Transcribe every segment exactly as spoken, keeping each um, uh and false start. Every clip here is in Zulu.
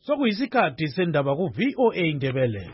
Sokuyisikhathi sendaba ku V O A Ndebele.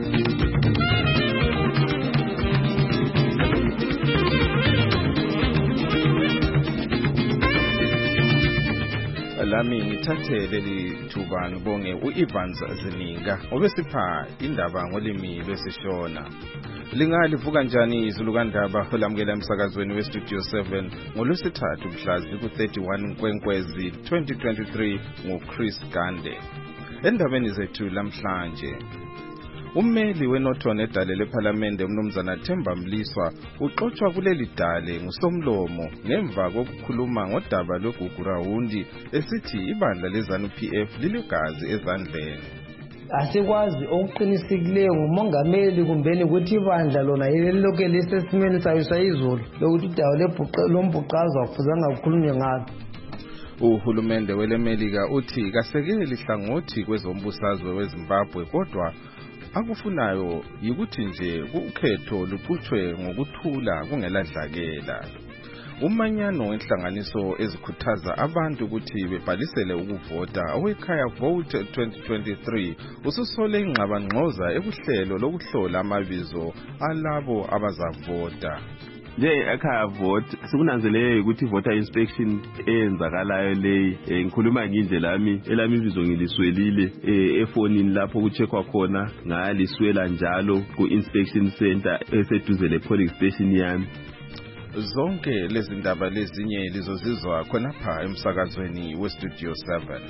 Lami ngithathe leli thuba ngibonge uEvans Zininga obesipha indaba ngolimi lwesishona. Lingalivuka njani izulu kandaba olamukela emsakazweni weStudio seven ngolwesithathu mhla ku thirty-one Nkwenkwezi twenty twenty-three nguChris Gande. Endabeni zethu lamhlanje, ummeli weNorton edale leParliament umnumzana Themba Mliswa uxoxwa kuleli dale ngusomlomo ngemva kokukhuluma ngodaba lweGugurawundi esithi ibandla leZANU-P F lilegazi ezandleni. Asikwazi okuqinisekileyo ngumongameli kumbeni ukuthi ibandla lona yelilokhu lisesimeni sayo sayizolo lokuthi udawo lombhuqazwa kufuzanga ukukhulunywe ngalo. Uhulumende welemelika uthi kasekeli lihlangothi kwezombusazwe weZimbabwe kodwa akufunayo yikuthi nje ukhetho luqhutshwe ngokuthula kungeladlakela. Umanyano wenhlanganiso ezikhuthaza abantu ukuthi bebhalisele ukuvota owekhaya Vote twenty twenty-three ususole ingxabangxoza ekuhlelo lokuhlola amabizo alabo abazavota. Nje ekhaya vote sikunanzelele ukuthi voter inspection eyenzakalayo leyi ngikhuluma nginje lami elami ibizo ngiliswelile efonini lapho kucheckwa khona ngaliswela njalo ku inspection center eseduze le polling station yami. Zonke lezi ndaba lezinye lizozizwa khonapha emsakazweni weStudio seven.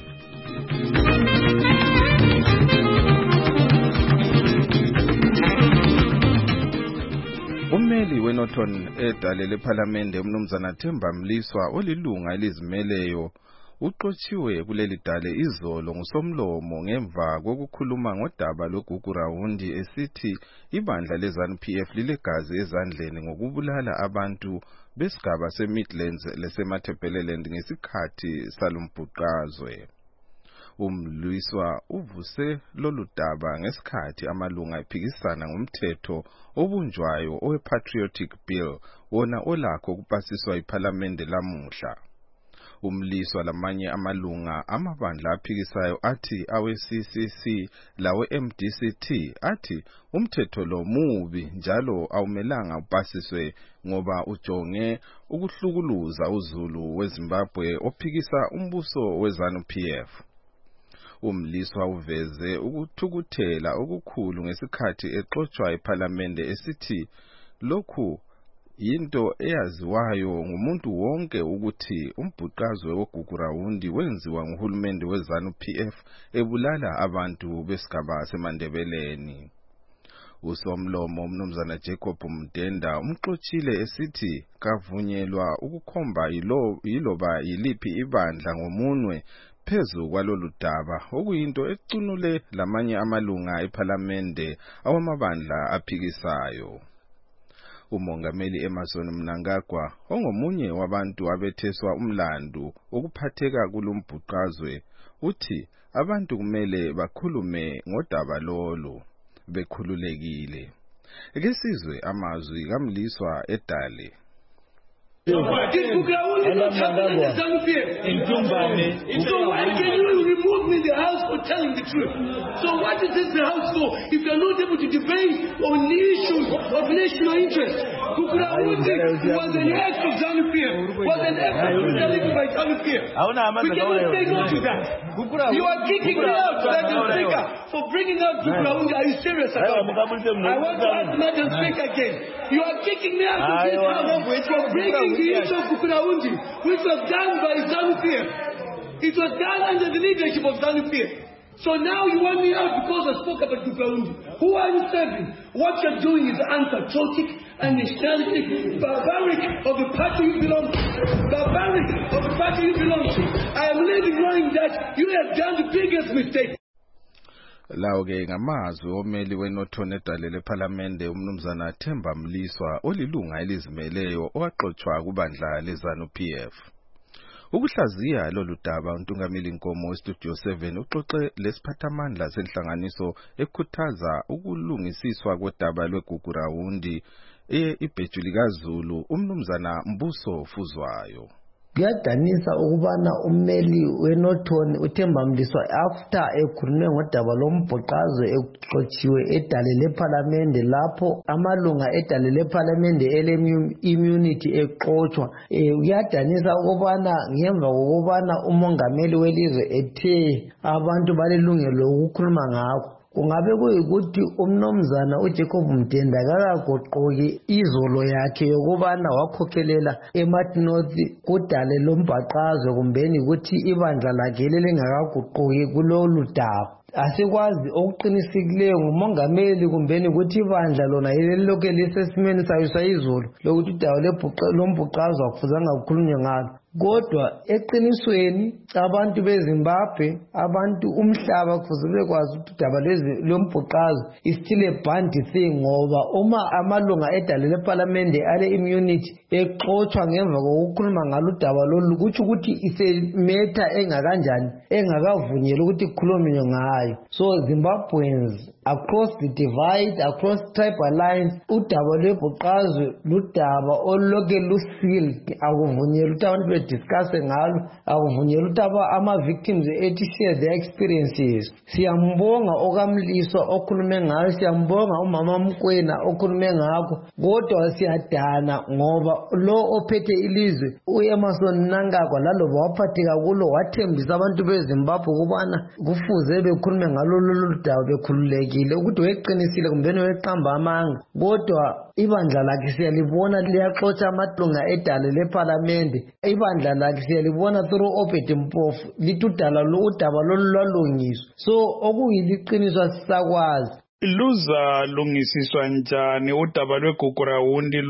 Ummeli weNorton edale leParliament umnumzana Themba Mliswa olilunga elizimeleyo uxotshiwe kuleli dale izolo ngusomlomo ngemva kokukhuluma ngodaba lweGugurawundi esithi ibandla leZANU-P F lilegazi ezandleni ngokubulala abantu besigaba seMidlands lesemathebeleland ngesikhathi salombhuqazwe. Umliswa uvuse lolu daba ngesikhathi amalunga ephikisana ngomthetho obunjwayo owePatriotic Bill wona olakho kupasiswa iParliament lamuhla. Umliswa lamanye amalunga amabandla aphikisayo athi awe-C C C lawe-M D C T athi umthetho lo mubi njalo awumelanga upasiswe ngoba ujonge ukuhlukuluza uZulu weZimbabwe ophikisa umbuso weZANU-P F. Umliswa uveze ukuthukuthela okukhulu ngesikhathi exoxwa eParliament esithi lokhu yinto eyaziwayo ngumuntu wonke ukuthi umbhuqazwe weGugurawundi wenziwa nguhulumende weZANU-P F ebulala abantu besigaba seMandebeleni. Usomlomo umnumzana Jacob Mdenda umxoxile esithi kavunyelwa ukukhomba yiloba yiliphi ibandla ngomunwe phezu kwalolu daba okuyinto ecunule lamanye amalunga eParliament awamabandla aphikisayo. Umongameli Emmerson Mnangagwa ongomunye wabantu abetheswa umlandu ukuphatheka kulombhuqazwe uthi abantu kumele bakhulume ngodaba lolu bekhululekile. Ake sizwe amazwi kaMliswa edale. So why can you remove me in the house for telling the truth? So what is this the house for if you are not able to debate on the issues of national interest? Gugurawundi was an act of ZANU-P F, was an act of brutality by ZANU-P F. We cannot take on to that. You are kicking me out, Madam Speaker, for bringing out Gugurawundi. Are you serious about it? I want to ask Madam Speaker again. You are kicking me out of this house for bringing the issue of Gugurawundi, which was done by ZANU-P F. It was done under the leadership of ZANU-P F. So now you want me out because I spoke about Gugurawundi. Who are you serving? What you're doing is unpatriotic and nationalistic, barbaric of the party you belong to. Barbaric of the party you belong to. I am leaving knowing that you have done the biggest mistake. Lawo ke ngamazwi omeli weNorton edale leParliament umnumzana Themba Mliswa olilunga elizimeleyo owaxoxwa kubandla leZANU-P F. Ukuhlaziya lolu daba uNtungameli Nkomo weStudio seven uxoxe lesiphathamandla senhlanganiso ekhuthaza ukulungisiswa kodaba lweGugurawundi ibhejuli kaZulu umnumzana Mbuso Fuzwayo. Kuyadanisa ukubana ummeli weNorton uThemba Mliswa after ekhulume ngodaba lombhoqazo exotshiwe edale lephalamende lapho amalunga edale lephalamende ele-immunity exotshwa. Kuyadanisa ukubana ngemva kokubana umongameli welizwe ethe abantu balelungelo lokukhuluma ngakho, kungabe kuyikuthi umnomzana uJacob Mdenda kakagoqoki izolo yakhe yokubana wakhokhelela eMart North kudale lombhaqazwe kumbeni ukuthi ibandla lakhe lelingakaguquki kulolu daba. Asikwazi okuqinisekileyo ngumongameli kumbeni ukuthi ibandla lona yelilokhu lisesimeni sayo sayizolo lokuthi udaba lombhuqazwe akufuzanga kukhulunywe ngalo. Kodwa eqinisweni abantu beZimbabwe, abantu umhlaba kufuze bekwazi ukuthi udaba lombhuqazwe is still a bad thing, ngoba uma amalunga edale lephalamende ale immunity exotshwa ngemva kokukhuluma ngalo udaba lolu, kutsho ukuthi isemetha engakanjani engakavunyelwa ukuthi kukhulunywe ngayo. So Zimbabweans across the divide, across tribal lines, udaba lwebhuqazwe ludaba olokhe lusealed, akuvunyelwa ukuthi abantu discuss ngalo, akuvunyelwa ukuthi ama-victims ethi share their experiences. Siyambonga okamliswa okhulume ngayo, siyambonga umama Mkwena okhulume ngakho, kodwa siyadana ngoba lo ophethe ilizwe uEmmerson Mnangagwa laloba waphatheka kulo wathembisa abantu beZimbabwe ukubana kufuze bekhulume ngalo lolu daba bekhululekile ukuthi weqinisile kumbeni weqamba amanga. Kodwa ibandla lakhe siyalibona liyaxotsha amalunga edale lephalamende, ibandla lakhe siyalibona through Obed Mpofu lithi udaba lolu lwalungiswa. So okuyiliqiniso sisakwazi luza lungisiswa njani udaba lweGugurawundi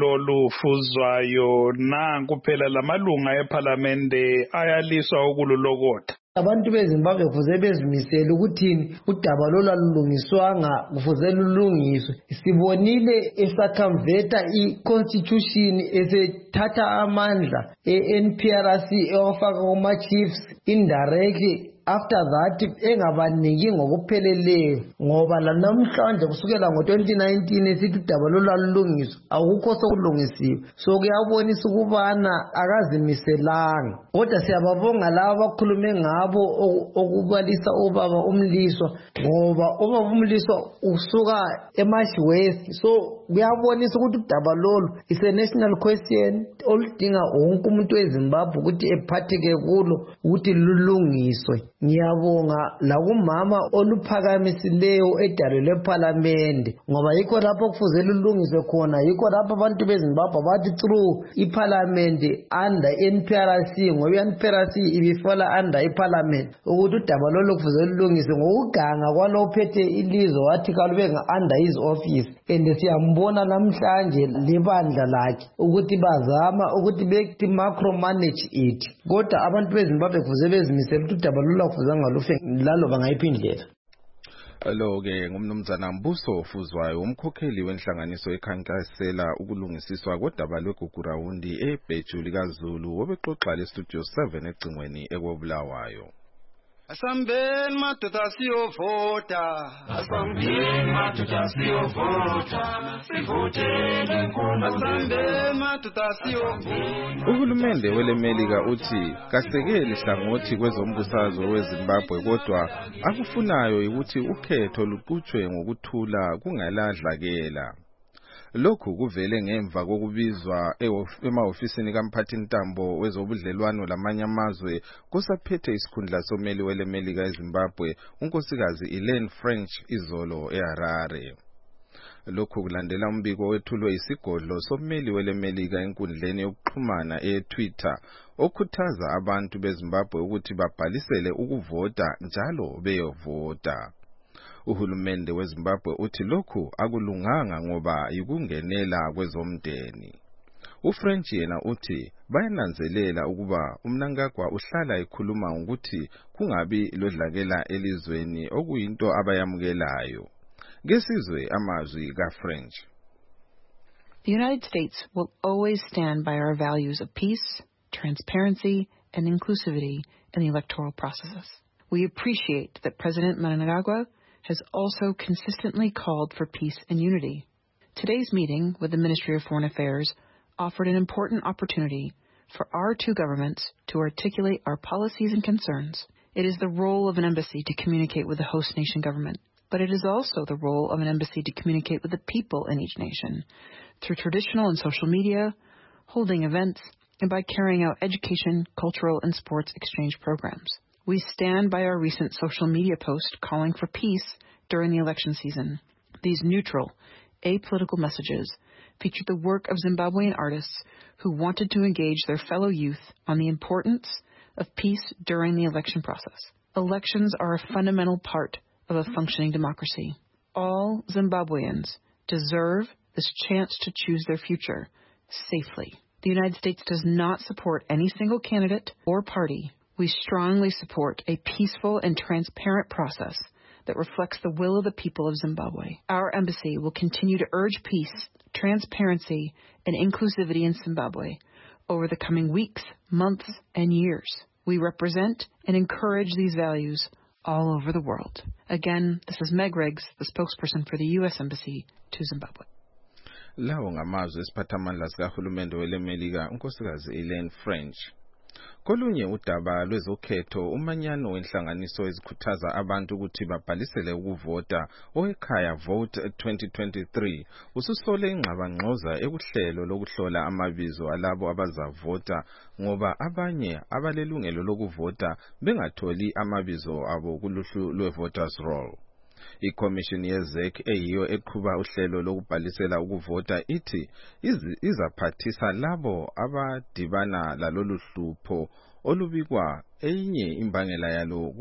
lolufuzwayo nanku phela lamalunga ephalamende ayaliswa ukululokotha? Abantu beZimbabwe kufuze bezimisele ukuthi udaba lolwalungiswanga kufuze lulungiswe. Sibonile esakhamveta i-constitution esethatha amandla e-N P R C ewafaka kuma-chiefs indirectly. After that engabaniki ngokupheleleyo, ngoba lanamhlanje kusukela ngo-twenty nineteen esithi udaba lolwalungiswa akukho sokulungisiwe. So kuyabonisa ukubana akazimiselanga. Kodwa siyababonga laba abakhulume ngabo okubalisa ubaba uMliswa, ngoba ubaba uMliswa usuka eMarsh West. So kuyabonisa ukuthi udaba lolu is a national question oludinga wonke umuntu weZimbabwe ukuthi ephatheke kulo ukuthi lulungiswe. Ngiyabonga lakumama oluphakamisileyo edalo lephalamende, ngoba yikho lapho kufuze lulungiswe khona. Yikho lapho abantu beZimbabwe bathi through iphalamende under N P R C, ngoba N P R C ibifala under iphalamende, ukuthi udaba lolu kufuze lulungiswe ngokuganga kwalophethe ilizwe wathi kalubenga under his office. And siyambona namhlanje libandla lakhe ukuthi bazama ukuthi bethi macro manage it. Kodwa abantu beZimbabwe kufuze bezimisele ukuthi udaba lolu kufuzanga lufe lalo bangayiphi indlela. Lo ke ngumnumzana Mbuso Ofuzwayo, umkhokheli wenhlanganiso ekhankasela ukulungisiswa kodaba lweGugurawundi eBheju likaZulu, obexoxa leStudio seven egcingweni ekobulawayo. Asambeni madoda siyovota, asambeni madoda siyovota, sivotele nkulu, asambeni madoda siyovota. Uhulumende weleMelika uthi kasekeli hlangothi kwezombusazwe weZimbabwe, kodwa akufunayo ukuthi ukhetho luqhutshwe ngokuthula kungaladlakela. Lokhu kuvele ngemva kokubizwa emahofisini kaMphathintambo wezobudlelwano lamanye amazwe kusaphethe isikhundla someli weleMelika eZimbabwe unkosikazi Elaine French izolo eHarare. Lokhu kulandela umbiko wethulwe isigodlo someli weleMelika enkundleni yokuxhumana eTwitter okhuthaza abantu beZimbabwe ukuthi babhalisele ukuvota njalo beyovota. Uhulumende weZimbabwe uthi lokhu akulunganga ngoba yikungenela kwezomndeni. uFrench yena uthi bayananzelela ukuba uMnangagwa uhlala ekhuluma ukuthi kungabi lodlakela elizweni okuyinto abayamukelayo. Ngesizwe amazwi kaFrench. The United States will always stand by our values of peace, transparency, and inclusivity in the electoral processes. We appreciate that President Mnangagwa has also consistently called for peace and unity. Today's meeting with the Ministry of Foreign Affairs offered an important opportunity for our two governments to articulate our policies and concerns. It is the role of an embassy to communicate with the host nation government, but it is also the role of an embassy to communicate with the people in each nation through traditional and social media, holding events, and by carrying out education, cultural, and sports exchange programs. We stand by our recent social media post calling for peace during the election season. These neutral, apolitical messages featured the work of Zimbabwean artists who wanted to engage their fellow youth on the importance of peace during the election process. Elections are a fundamental part of a functioning democracy. All Zimbabweans deserve this chance to choose their future safely. The United States does not support any single candidate or party. We strongly support a peaceful and transparent process that reflects the will of the people of Zimbabwe. Our embassy will continue to urge peace, transparency, and inclusivity in Zimbabwe over the coming weeks, months, and years. We represent and encourage these values all over the world. Again, this is Meg Riggs, the spokesperson for the U S Embassy to Zimbabwe. Lawo ngamazwi esiphathamandla sikahulumende welemelika unkosikazi Elaine French. Kolunye udaba lwezokhetho umanyano wenhlanganiso ezikhuthaza abantu ukuthi babhalisele ukuvota owekhaya Vote twenty twenty-three ususole ingxabangxoza ekuhlelo lokuhlola amabizo alabo abazavota ngoba abanye abalelungelo lokuvota bengatholi amabizo abo kuluhlu lwe-voters roll. I-Commission ye-Z E C eyiyo eqhuba uhlelo lokubhalisela ukuvota ithi izaphathisa labo abadibana lalolu hlupho olubikwa enye imbangela yalo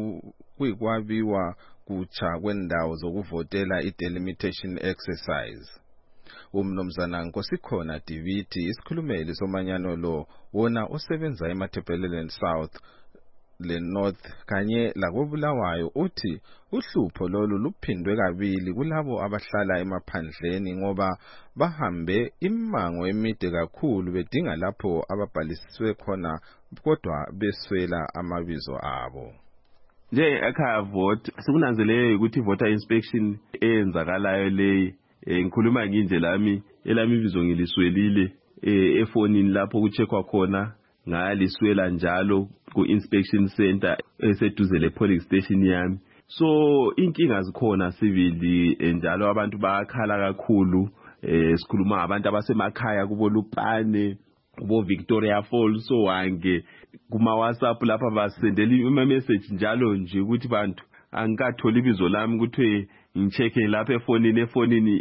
kuyikwabiwa kutsha kwendawo zokuvotela i-delimitation exercise. Umnumzana Nkosikhona Diviti isikhulumeli somanyano lo wona osebenza eMatabeleland South le North kanye lakobulawayo uthi uhlupho lolu luphindwe kabili kulabo abahlala emaphandleni ngoba bahambe imango emide kakhulu bedinga lapho ababhaliswe khona kodwa beswela amabizo abo. Nje ekhaya vote sikunanzelele ukuthi voter inspection eyenzakalayo le ngikhuluma nginje lami elami ibizo ngiliswelile efonini lapho kucheckwa khona ngaliswela njalo ku inspection center eseduze le polling station yami. So inkinga zikhona sibili njalo abantu bayakhala kakhulu eh sikhuluma abantu abasemakhaya kubo Lupane kubo Victoria Falls so wange kuma WhatsApp lapha basendela ima message njalo nje ukuthi bantu angikatholi ibizo lami ukuthi ngicheke lapha efonini efonini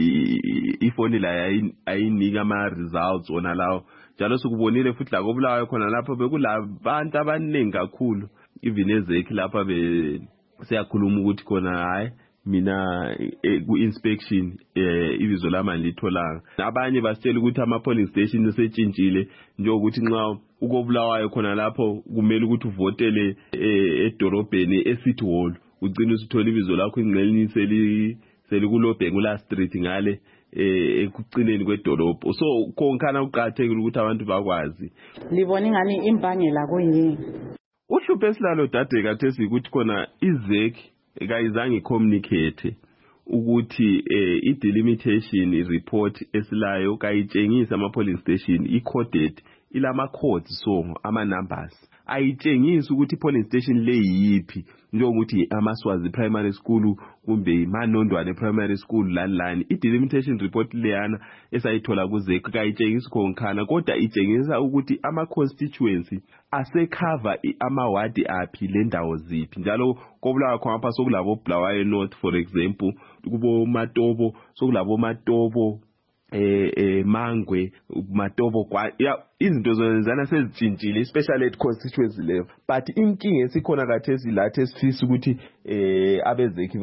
ifoni la ayinika ama results ona lawo njalo sikubonile futhi la kobulawayo khona lapha bekulabantu abaningi kakhulu even ezekhi lapha be siyakhuluma ukuthi khona hayi mina ku inspection ibizo lami litholanga abanye basitshela ukuthi ama polling station esetshintshile njengokuthi nxa ukobulawayo khona lapho kumele ukuthi uvotele edorobheni eCity Hall ugcina usithola ibizo lakho ingqelini seli selikulobhengula street ngale ekucineni kwedolobho so konkana uqathekile ukuthi abantu bakwazi libona ingani imbangela kuyini uhlupho esilalo dade kathesi ukuthi khona izeki kayizange communicate ukuthi i-delimitation report esilayo kayitshengisa ama polling station i-coded ilama codes so ama numbers ayitshengisa ukuthi polling station le yipi njengokuthi amaswazi primary school kumbe imanondwane primary school lani lani i-delimitation report leyana esayithola kuze kayitshengisa konkhana kodwa itshengisa ukuthi ama constituency asecover ama ward aphi lendawo ziphi njalo kobulawa khona pha sokulabo Bulawayo North for example kubo Matobo sokulabo Matobo eh eh Mangwe Matobo kwa izinto zonezana sezitshintshile especially at constituency level but inkinga esikhona kathesi lathi esifisa ukuthi eh abezeki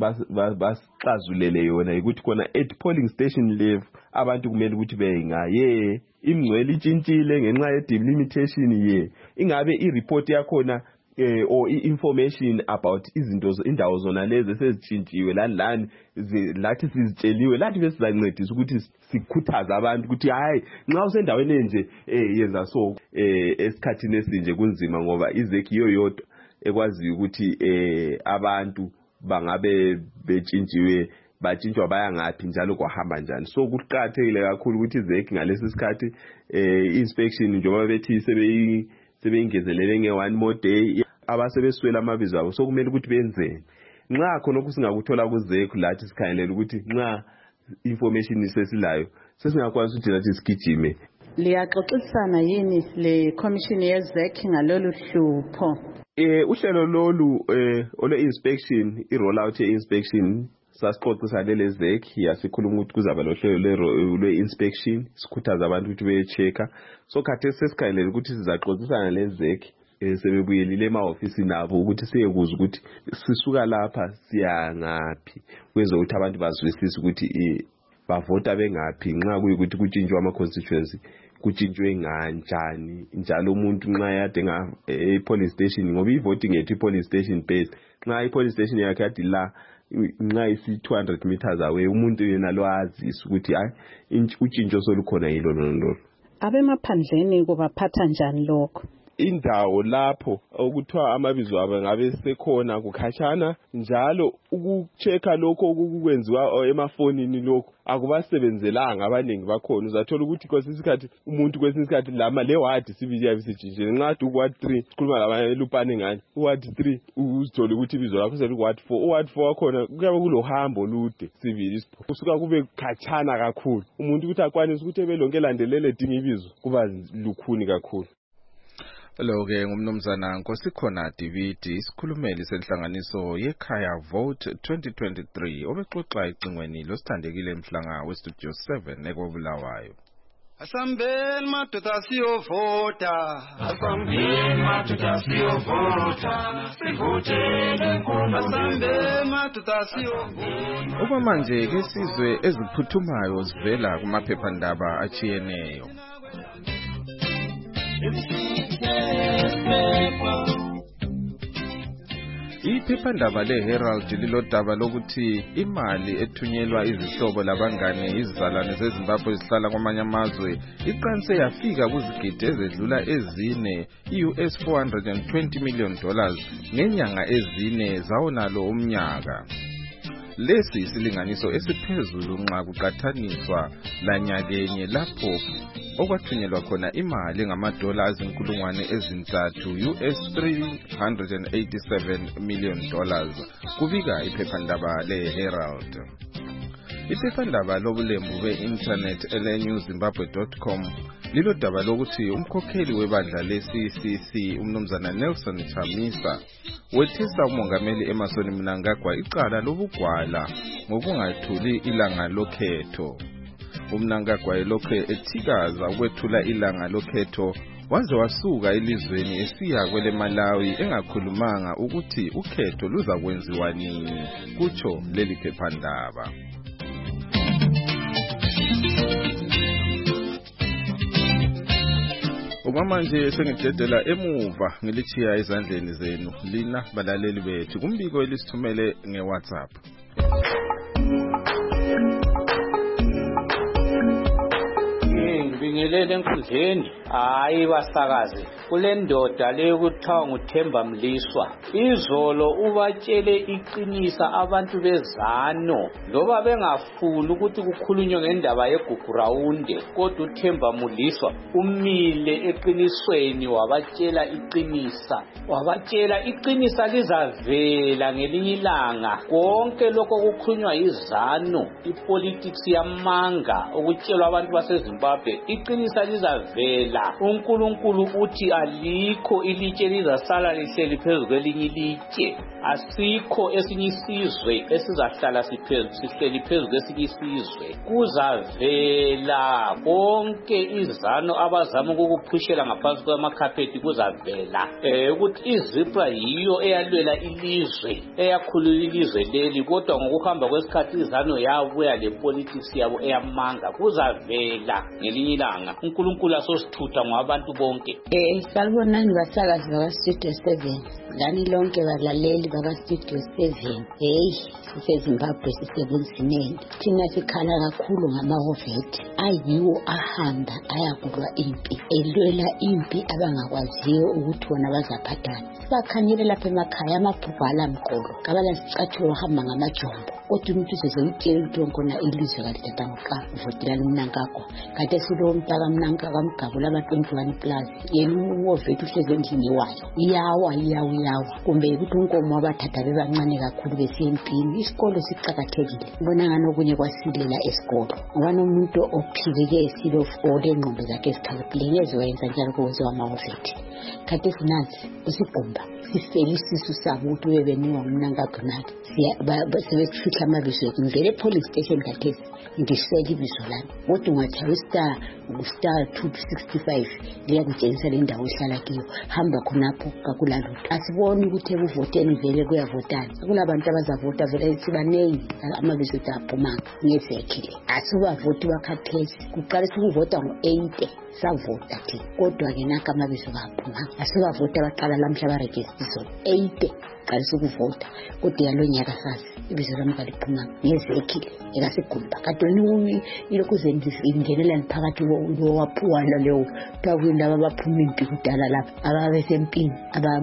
basixazulele yona ukuthi khona at polling station level abantu kumele ukuthi bengaye imngcwele itshintshile ngenxa ye delimitation ye ingabe i report yakhona eh or information about izinto indawo zona lezi sezitshintshiwe lani lani lathi sizitsheliwe lathi besizancedisa ukuthi sikhuthaza abantu ukuthi hayi nxa usendaweni enje eh yenza so eh esikhathini esinje kunzima ngoba izeki iyo yodwa ekwazi ukuthi eh abantu bangabe betshintshiwe batshintshwa baya ngaphi njalo kwahamba njani. So kuqakathekile kakhulu ukuthi izeki ngalesi sikhathi eh inspection njengoba bethi sebe sebeyingezelele nge one more day abasebeswela amabizo abo, so kumele ukuthi benzeni. Nxa khona kusingakuthola kuzeki lathi sikhangelela ukuthi nxa information isesilayo sesingakwazi ukuthi lathi sigijime. Liyaxoxisana yini le commission yezeki ngalolu hlupho? Eh uhlelo lolu eh ole inspection i roll out ye inspection sasixoxisa lelezeki yasikhuluma ukuthi kuzaba lohlelo lwe inspection sikhuthaza abantu ukuthi beyechecka. So khathesi sesikhangelela ukuthi sizaxoxisana lezeki eh sebebuyelile ema-office nabo ukuthi siyekuza ukuthi sisuka lapha siya ngaphi kwenza ukuthi abantu bazwisise ukuthi bavota bengaphi nxa kuyikuthi kutshintshwa ama-constituency kutshintshwe nganjani njalo umuntu nxa yadinga e-police station ngoba i-voting yethu i-police station based nxa i-police station yakhe yadi la nxa isi two hundred meters away umuntu yena lo azisa ukuthi hayi utshintsho solukhona yilo lolo. Abemaphandleni kubaphatha njani lokho? Indawo lapho okuthiwa amabizo abo ngabe sekhona kukhatshana njalo ukuchecka lokho okukwenziwa emafonini lokho akubasebenzelanga abaningi bakhona. Uzathola ukuthi kwesinye isikhathi umuntu kwesinye isikhathi lama le ward sibili yabisijinjile nxa du ward three sikhuluma labanye lupane ngani ward three uzithola ukuthi ibizo lakho selu ward four ward four wakhona kuyabe kulohambo lude sibili kusuka kube khatshana kakhulu umuntu ukuthi akwanise ukuthi ebelonke landelele dinga ibizo kuba lukhuni kakhulu. Lo ke ngumnumzana Nkosikhona Dividi isikhulumeli senhlanganiso yekhaya Vote twenty twenty-three obexoxa icingweni losithandekile emhlanga westudio seven ekobulawayo. Asambeni madoda siyovota, asambeni madoda siyovota, sivotele inkomo, asambeni madoda siyovota. Okwamanje ke sizwe eziphuthumayo zivela kumaphephandaba achiyeneyo. Iphephandaba leHerald lilodaba lokuthi imali ethunyelwa izihlobo labangane izizalwane zeZimbabwe ezihlala kwamanye amazwe iqanse yafika kuzigidi ezedlula ezine i-U S four hundred twenty million dollars ngenyanga ezine zawonalo umnyaka. Lesi isilinganiso esiphezulu nxa kuqathaniswa lanyakenye lapho okwathunyelwa khona imali ngamadola azinkulungwane ezintathu U S three hundred eighty-seven million dollars kubika iphephandaba leHerald. Iphephandaba lobulembu be-internet ele-new zimbabwe dot com lilodaba lokuthi umkhokheli webandla le-C C C umnumzana Nelson Chamisa wethesa umongameli Emmerson Mnangagwa icala lobugwala ngokungathuli ilanga lokhetho. UMnangagwa elokhe ethikaza ukwethula ilanga lokhetho waze wasuka elizweni esiya kwele Malawi engakhulumanga ukuthi ukhetho luza kwenziwa nini kutsho leli phephandaba. Okwamanje sengidedela emuva ngilithiya ezandleni zenu lina balaleli bethu kumbiko elisithumele ngeWhatsApp. Ngibingelele enkundleni hayi basakazi kule ndoda leyo kuthiwa nguThemba Mliswa izolo ubatshele iqinisa abantu bezano loba bengafuni ukuthi kukhulunywe ngendaba yeGugurawunde kodwa uThemba Mliswa umile eqinisweni wabatshela iqinisa wabatshela iqinisa lizavela ngelinye ilanga konke lokho kukhulunywa izano ipolitics yamanga okutshelwa abantu baseZimbabwe iqinisa lizavela uNkulunkulu uthi alikho ilitshe lizasala lihleli phezu kwelinye ilitshe asikho esinye isizwe esizahlala sihleli phezu kwesinye isizwe kuzavela konke izano abazama ukukuphushela ngaphansi kwamakhaphethi kuzavela eh ukuthi iZipra yiyo eyalwela ilizwe eyakhulula ilizwe leli kodwa ngokuhamba kwesikhathi izano yabuya le politics yabo eyamanga kuzavela ngelinye ilanga uNkulunkulu asosithutha amaphutha ngabantu bonke. Eh salibonani basakazi baka Studio seven lani lonke balaleli baka Studio seven. Hey siseZimbabwe sisebunzimeni thina sikhala kakhulu ngamahovethi ayiwo ahamba ayakulwa impi elwela impi abangakwaziyo ukuthi wona bazaphathana. Bakhanyele lapha emakhaya amaphupho alamqolo kabala sicathulo hamba ngamajombo kodwa umuntu sezeyitshela ukuthi ngona ilizwe kalitatanka uvotela lumnankakho kade silo umntaka mnanka kamgabula ama twenty-one plus yena uhovethi usezendlini wayo iyawa iyawa iyawa kumbe ukuthi unkomo abathatha bebancane kakhulu besempini isikolo siqhakathekile ngibona ngani okunye kwasilela esikolo ngoba nomuntu ophileke esilo ole ngqondo zakhe esikhaliphile ngezoyenza njalo kwenziwa amahovethi kade sinansi usigqumba sifeli sisu sabo ukuthi webeniwa umnankakho nathi sebesifihla amabizo ethu ngivele police station kathesi ngisele ibizo lami kodwa ungathawa star star two sixty-five liyakutshengisa le ndawo ohlala kiyo hamba khonapho kakulalutho asiboni ukuthi ekuvoteni vele kuyavotana kulabantu abazavota vele sibanengi amabizo ethu aphumanga ngezekhile asibavoti bakhathesi kuqalisa ukuvota ngo-eight savota thina kodwa ke naka amabizo kaphumanga asibavota baqala lamhla baregister eight qalisa ukuvota kodwa yalonyaka sasa ibizo lami kaliphumanga ngezekhile ekasigumba kadoni ilokhu zenzisa ingenelani phakathi waphuwana leyo takwindaba abaphuma impi kudala lapha ababesempini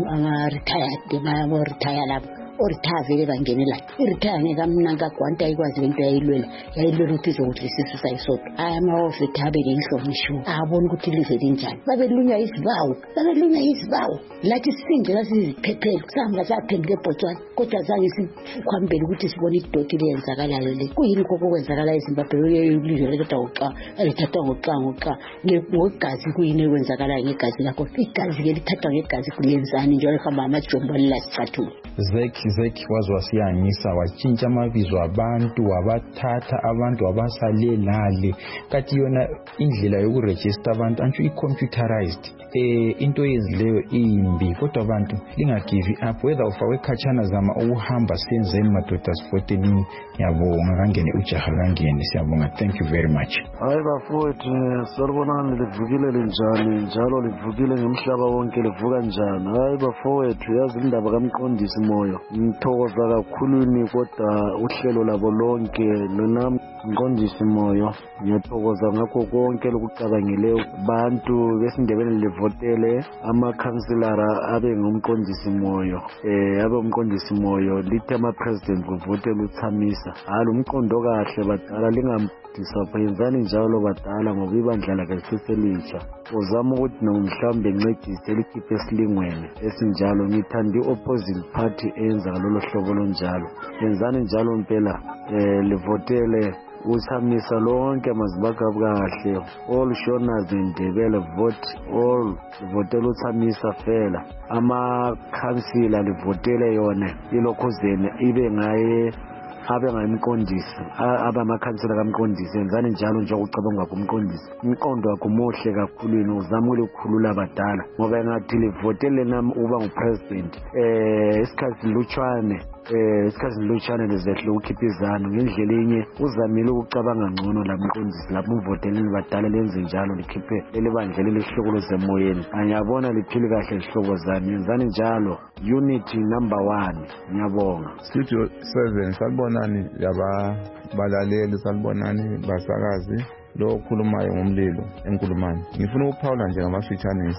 aba-retired aba-retire lapho oritaya vele bangenela iritaya ngekamnanka kwanta ayikwazi lento yayilwela yayilwela ukuthi izokuthi lesisu sayisodwa aya amahovethi abe lenhlonishwa abona ukuthi ilizwe linjani babelunywa izibawu babelunywa izibawu lathi sinde lasiziphephela sihamba saphenduka eBotswana kodwa zange sikhwambele ukuthi sibone idoti leyenzakalayo le kuyini koko kwenzakala eZimbabwe ilizwe lekade uxa elithatha ngoxa ngoxa ngegazi kuyini ekwenzakalayo ngegazi lakho igazi ke lithatha ngegazi kulenzani njalo hamba amajombo lasicathulo Zeki Zeki wazi wasiyanyisa watshintsha amabizo abantu wabathatha abantu wabasalelale kathi yona indlela yokuregister abantu antsho i-computerized eh into eyenzileyo imbi kodwa abantu lingagive up whether ufakwe khatshana zama ukuhamba senzeni madoda sifoteni yabonga kangene ujaha kangene siyabonga thank you very much. Hayi bafowethu salibonani livukile linjani njalo livukile ngemhlaba wonke livuka njani. Hayi bafowethu yazi indaba kaMqondisi Moyo ngithokoza kakhuluni kodwa uhlelo labo lonke nonami Mqondisi Moyo ngiyathokoza ngakho konke lokucabangeleyo bantu besindebele livotele amakhanselara abe ngumqondisi Moyo eh abe umqondisi Moyo lithe ama president kuvotela uThamisa halo umqondo kahle badala lingamdisappointani njalo badala ngoba ibandla lakhe seselitsha uzama ukuthi nomhlambe encedise likhiphe esilingweni esinjalo ngithanda iopposite party enza ngalolu hlobo lonjalo yenzani njalo impela eh livotele uThamisa lonke mazibakabu kahle all shoners indebele vote all votela uThamisa fela ama councilor livotele yona ilokhuzeni ibe ngaye abe ngayimqondisi aba amakhansela kaMqondisi enzani njalo nje ukucabanga kumqondisi umqondo wakho muhle kakhulu uzama ukukhulula abadala ngoba engathi livotele nami uba ngupresident eh isikhathi luchwane eh isikhathi luchwane lezehle ukhipha izanu ngendlela enye uzamile ukucabanga ngcono laMqondisi lapho uvoteleni badala lenze njalo likhiphe lelibandlele lesihloko zemoyeni angiyabona liphile kahle isihlobo zami enzani njalo unity number one ngiyabonga. Studio seven salibonani yaba balaleli salibonani basakazi lo khulumayo ngomlilo enkulumani ngifuna ukuphawula nje ngamafitshane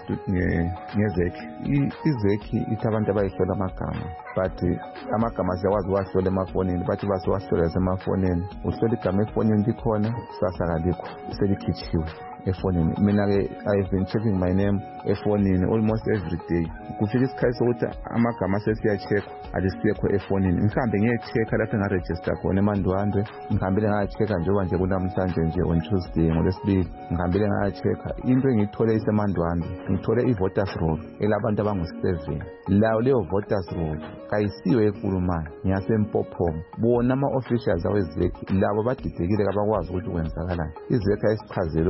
ngezeki izeki ithi abantu abayihlola amagama but amagama siyakwazi uwahlola emafonini bathi basiwahlola emafonini uhlola igama efonini likhona sasa kalikho selikhitshiwe efonini mina ke I've been checking my name efonini almost every day kufika isikhathi sokuthi amagama sesiya-check alisekho efonini mhlambe ngiye-check lapho engaregister khona eMandwandwe ngihambile ngaya-check njengoba nje kunamhlanje nje on Tuesday ngolwesibili ngihambile ngaya-check into engiyithole iseMandwandwe ngithole i-voters roll elabantu abangu-seven lawo leyo voters roll kayisiyo eNkulumane ngiyaseMpophoma bona ama-officials awezeki labo badidekile kabakwazi ukuthi kwenzakalayo izeki ayisichazele okunye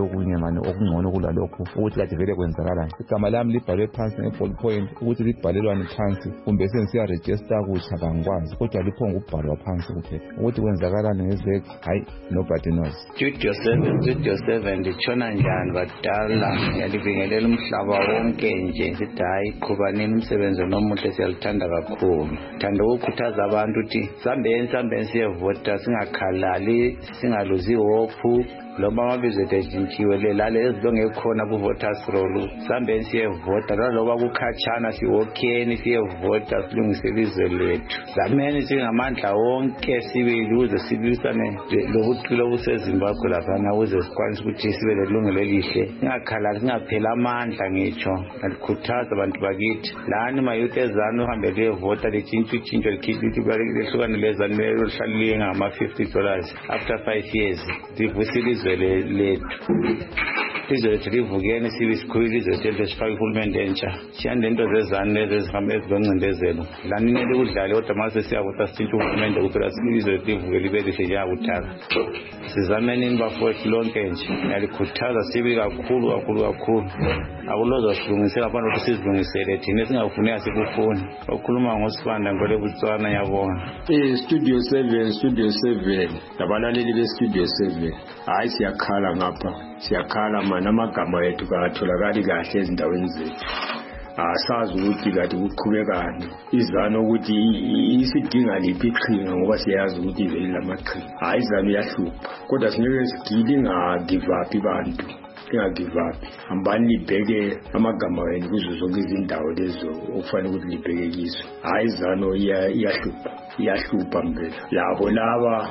ngani okungcono kulalokho ukuthi kade vele kwenzakalani. Igama lami libhalwe phansi ngeball point ukuthi libhalelwane phansi kumbe sengisiya register kutsha kangikwazi kodwa liphonga ukubhalwa phansi kuphela ukuthi kwenzakalani ngezek hayi nobody knows. Studio seven Studio seven litshona njani badala yalibingelela umhlaba wonke nje sithi hayi qhubanini umsebenzi nomuhle siyalithanda kakhulu. Thanda ukukhuthaza abantu ukuthi sambeni sambeni siyevota singakhalali singaluzi hope loma amabizo ethinjiwe lelale ezilonge ekhona ku voters roll sambeni siyevota naloba kukhatshana siwokheni siyevota silungise ilizwe lethu. Zameni singamandla wonke sibili ukuze sibilisane lobuqilo obuseZimbabwe lapha ukuze sikwanise ukuthi sibe lelungelo elihle singakhalali singaphela amandla ngitsho ngalikhuthaza abantu bakithi lani mayouth ezanu uhambe liyevota litshintshe utshintsho likhiphe lehlukane lezanu lihlale ngama fifty dollars after five years livusile lethu izwe lethu livukeni sibe sikhulile izwe lethu sifake uhulumende entsha siyande into zezanu lezi ezihambe eziloncindezelo lanini ukudlala kodwa mase siyavota sithinta uhulumende kuphela izwe lethu livuke libe lihle njengakuthaka. Sizamenini bafowethu lonke nje yalikhuthaza sibe kakhulu kakhulu kakhulu akuloza silungisela abantu ukuthi sizilungisele thina singafuneka sikufuni okhuluma ngosibanda ngole Botswana yabonga. Eh Studio seven Studio seven labalaleli be Studio seven hayi siyakhala ngapha siyakhala mana amagama ethu katholakali kahle ezindaweni zethu. Asazi ukuthi kade kuqhubekani izano ukuthi isidinga liphi iqhinga ngoba siyazi ukuthi iveli lamaqhinga hayi izano yahlupha kodwa sineke sigili nga give up abantu singa give up hambani libheke amagama wenu kuzo zonke izindawo lezo okufanele ukuthi libheke kizo hayi izano iyahlupha iyahlupha mbela labo laba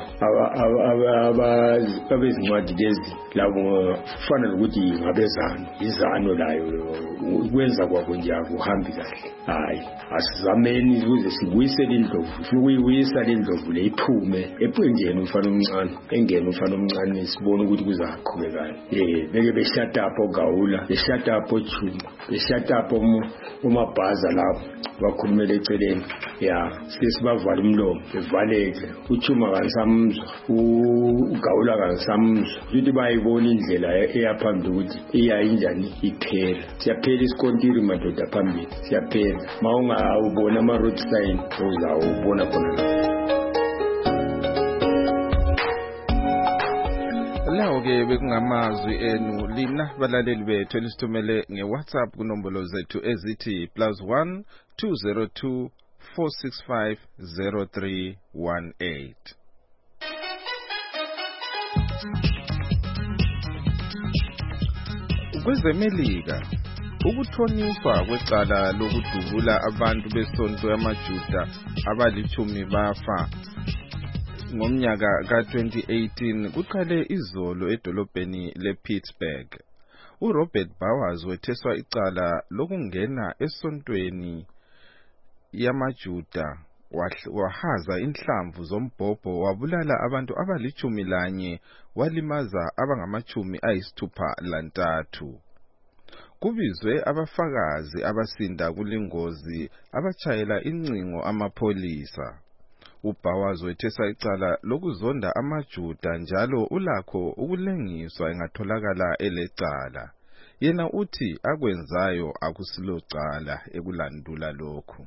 abezincwadi lezi labo kufanele ukuthi ngabezano izano layo kwenza kwabo nje akuhambi kahle. Hayi asizameni ukuze sibuyisele indlovu ukuyibuyisa le ndlovu le iphume ephunjeni umfana omncane engene umfana omncane sibone ukuthi kuzaqhubekana. Eh beke beshut up ogawula beshut up ochuma beshut up umabhaza lapho bakhulumela eceleni ya sesibavala umlomo bevaleke uchuma kansamzwa ugawula kansamzwa ukuthi bayibona indlela eyaphambili ukuthi iyayinjani iphela siyaphela isikontiri madoda phambili siyaphela mawunga ubona ama road sign uzawubona khona lawo ke bekungamazwi enu lina balaleli bethu elisithumele ngeWhatsApp kunombolo zethu ezithi plus one two zero two four six five zero three one eight. Kwezemelika ukuthoniswa kwecala lokudubula abantu besonto yamaJuda abalithumi bafa ngomnyaka ka twenty eighteen kuqale izolo edolobheni lePittsburgh. uRobert Bowers wetheswa icala lokungena esontweni yamaJuda wahaza inhlamvu zombhobho wabulala abantu abalithumi lanye walimaza abangamachumi ayisithupha lantathu. Kubizwe abafakazi abasinda kulingozi abachayela incingo amapolisa. uBowers wethesa icala lokuzonda amaJuda njalo ulakho ukulengiswa engatholakala elecala. Yena uthi akwenzayo akusilo cala ekulandula lokhu.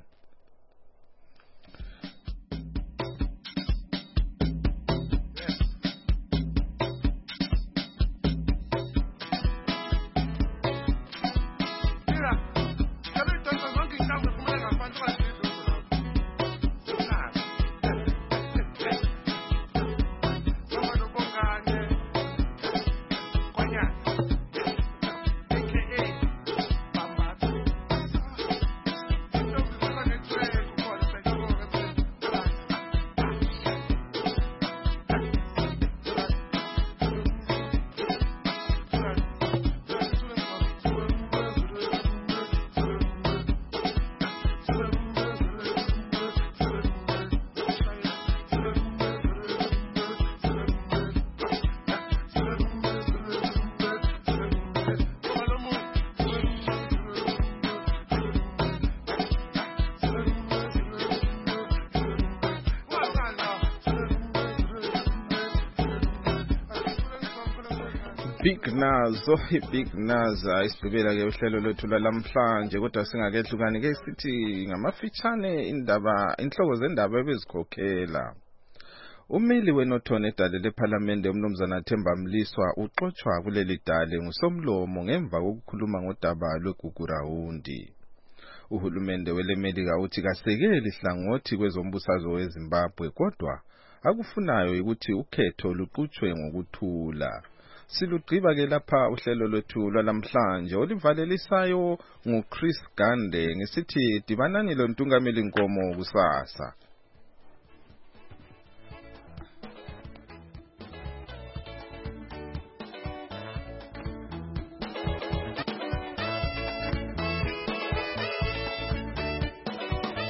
Big nazo Big naza isigqibela ke uhlelo lwethu lamhlanje kodwa singakehlukani ke sithi ngamafitshane indaba inhloko zendaba ebezikhokhela. Umeli weNorthern edale leParliament umnumzana Themba Mliswa uxoxwa kuleli dale ngusomlomo ngemva kokukhuluma ngodaba lweGugurawundi. Uhulumende weleMelika uthi kasekeli ihlangothi kwezombusazwe weZimbabwe kodwa akufunayo ukuthi ukhetho luqhutshwe ngokuthula. Silugqiba ke lapha uhlelo lwethu lwalamhlanje olivalelisayo nguChris Gande ngisithi dibanani lo Ntungameli Nkomo kusasa.